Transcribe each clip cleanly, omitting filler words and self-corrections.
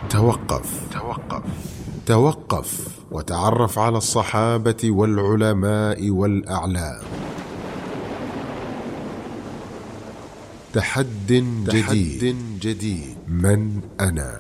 توقف وتعرف على الصحابة والعلماء والأعلام. تحد جديد. من أنا؟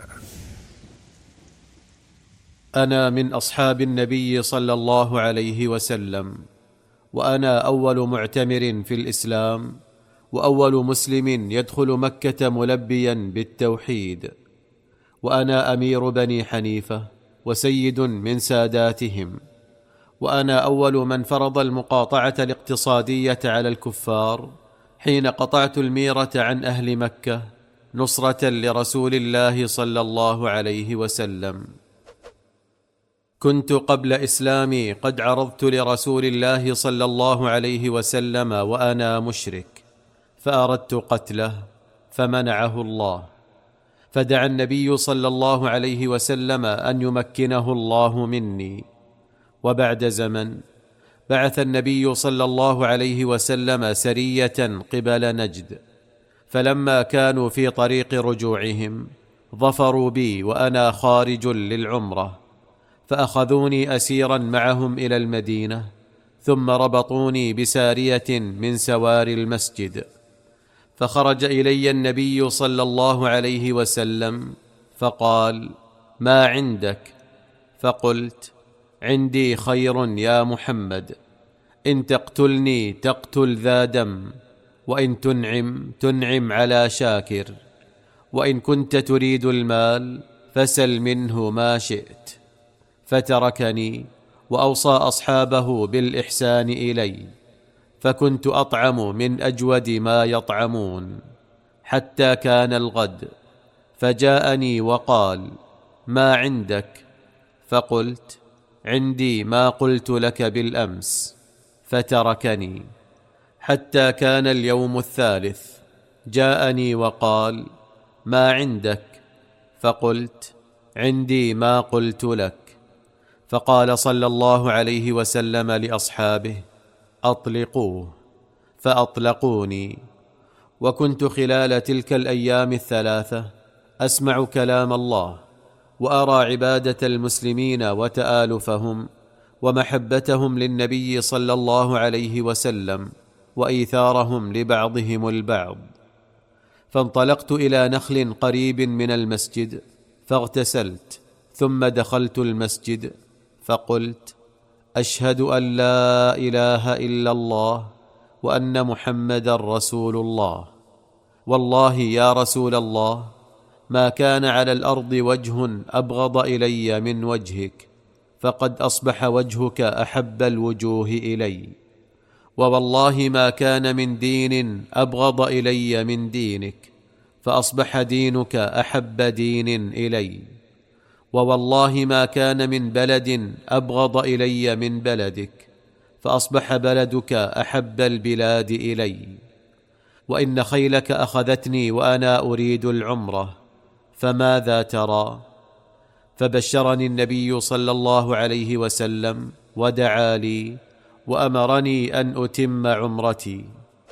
أنا من أصحاب النبي صلى الله عليه وسلم، وأنا أول معتمر في الإسلام، وأول مسلم يدخل مكة ملبيا بالتوحيد، وأنا أمير بني حنيفة وسيد من ساداتهم، وأنا أول من فرض المقاطعة الاقتصادية على الكفار حين قطعت الميرة عن أهل مكة نصرة لرسول الله صلى الله عليه وسلم. كنت قبل إسلامي قد عرضت لرسول الله صلى الله عليه وسلم وأنا مشرك، فأردت قتله فمنعه الله، فدعا النبي صلى الله عليه وسلم أن يمكنه الله مني. وبعد زمن بعث النبي صلى الله عليه وسلم سرية قبل نجد، فلما كانوا في طريق رجوعهم ظفروا بي وأنا خارج للعمرة، فأخذوني أسيرا معهم إلى المدينة، ثم ربطوني بسارية من سوار المسجد. فخرج إلي النبي صلى الله عليه وسلم فقال: ما عندك؟ فقلت: عندي خير يا محمد، إن تقتلني تقتل ذا دم، وإن تنعم على شاكر، وإن كنت تريد المال فسل منه ما شئت. فتركني وأوصى أصحابه بالإحسان إلي، فكنت أطعم من أجود ما يطعمون، حتى كان الغد، فجاءني وقال: ما عندك؟ فقلت: عندي ما قلت لك بالأمس. فتركني حتى كان اليوم الثالث، جاءني وقال: ما عندك؟ فقلت: عندي ما قلت لك. فقال صلى الله عليه وسلم لأصحابه: أطلقوه. فأطلقوني. وكنت خلال تلك الأيام الثلاثة أسمع كلام الله، وأرى عبادة المسلمين وتآلفهم ومحبتهم للنبي صلى الله عليه وسلم وإيثارهم لبعضهم البعض. فانطلقت إلى نخل قريب من المسجد فاغتسلت، ثم دخلت المسجد فقلت: أشهد أن لا إله إلا الله وأن محمدا رسول الله. والله يا رسول الله ما كان على الأرض وجه أبغض إلي من وجهك، فقد أصبح وجهك أحب الوجوه إلي. ووالله ما كان من دين أبغض إلي من دينك، فأصبح دينك أحب دين إلي. ووالله ما كان من بلد أبغض إلي من بلدك، فأصبح بلدك أحب البلاد إلي. وإن خيلك أخذتني وأنا أريد العمرة، فماذا ترى؟ فبشرني النبي صلى الله عليه وسلم ودعا لي وأمرني أن أتم عمرتي.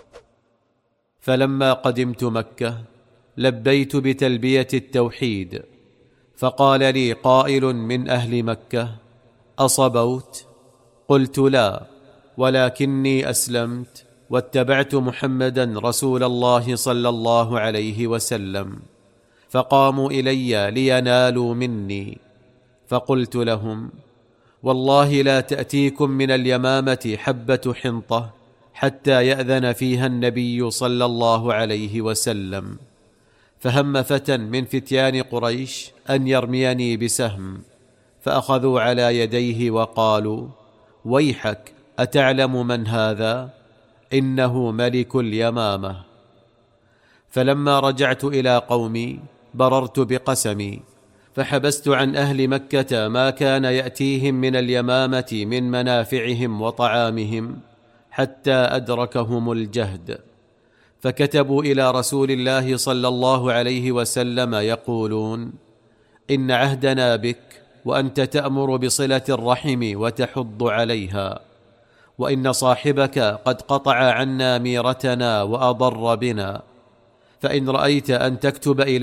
فلما قدمت مكة لبيت بتلبية التوحيد، فقال لي قائل من أهل مكة: أصبوت؟ قلت: لا، ولكني أسلمت واتبعت محمدا رسول الله صلى الله عليه وسلم. فقاموا إلي لينالوا مني، فقلت لهم: والله لا تأتيكم من اليمامة حبة حنطة حتى يأذن فيها النبي صلى الله عليه وسلم. فهم فتى من فتيان قريش أن يرميني بسهم، فأخذوا على يديه وقالوا: ويحك، أتعلم من هذا؟ إنه ملك اليمامة. فلما رجعت إلى قومي بررت بقسمي، فحبست عن أهل مكة ما كان يأتيهم من اليمامة من منافعهم وطعامهم حتى أدركهم الجهد. فكتبوا إلى رسول الله صلى الله عليه وسلم يقولون: إن عهدنا بك وأنت تأمر بصلة الرحم وتحض عليها، وإن صاحبك قد قطع عنا ميرتنا وأضر بنا، فإن رأيت أن تكتب إليه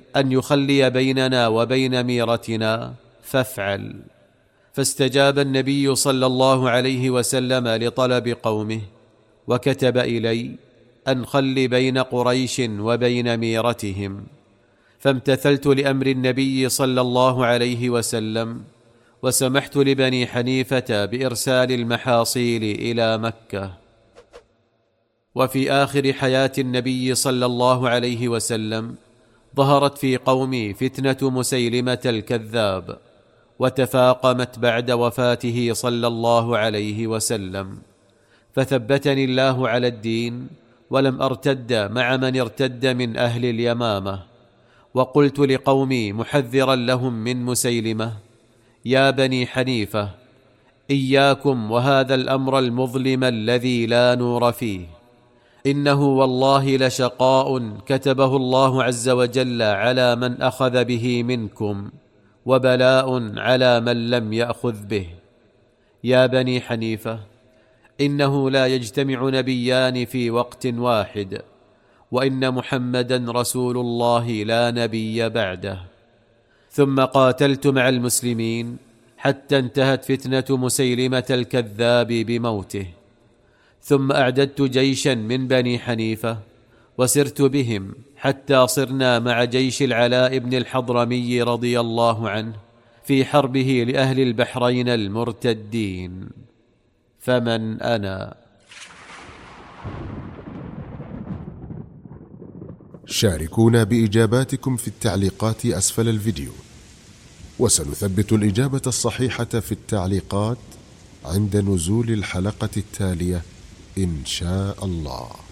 أن يخلي بيننا وبين ميرتنا فافعل. فاستجاب النبي صلى الله عليه وسلم لطلب قومه، وكتب إلي أن خل بين قريش وبين ميرتهم. فامتثلت لأمر النبي صلى الله عليه وسلم، وسمحت لبني حنيفة بإرسال المحاصيل إلى مكة. وفي آخر حياة النبي صلى الله عليه وسلم ظهرت في قومي فتنة مسيلمة الكذاب، وتفاقمت بعد وفاته صلى الله عليه وسلم، فثبتني الله على الدين، ولم أرتد مع من ارتد من أهل اليمامة. وقلت لقومي محذرا لهم من مسيلمة: يا بني حنيفة، إياكم وهذا الأمر المظلم الذي لا نور فيه، إنه والله لشقاء كتبه الله عز وجل على من أخذ به منكم، وبلاء على من لم يأخذ به. يا بني حنيفة، إنه لا يجتمع نبيان في وقت واحد، وإن محمدا رسول الله لا نبي بعده. ثم قاتلت مع المسلمين حتى انتهت فتنة مسيلمة الكذاب بموته. ثم أعددت جيشا من بني حنيفة، وسرت بهم حتى صرنا مع جيش العلاء بن الحضرمي رضي الله عنه في حربه لأهل البحرين المرتدين. فمن أنا؟ شاركونا بإجاباتكم في التعليقات أسفل الفيديو، وسنثبت الإجابة الصحيحة في التعليقات عند نزول الحلقة التالية إن شاء الله.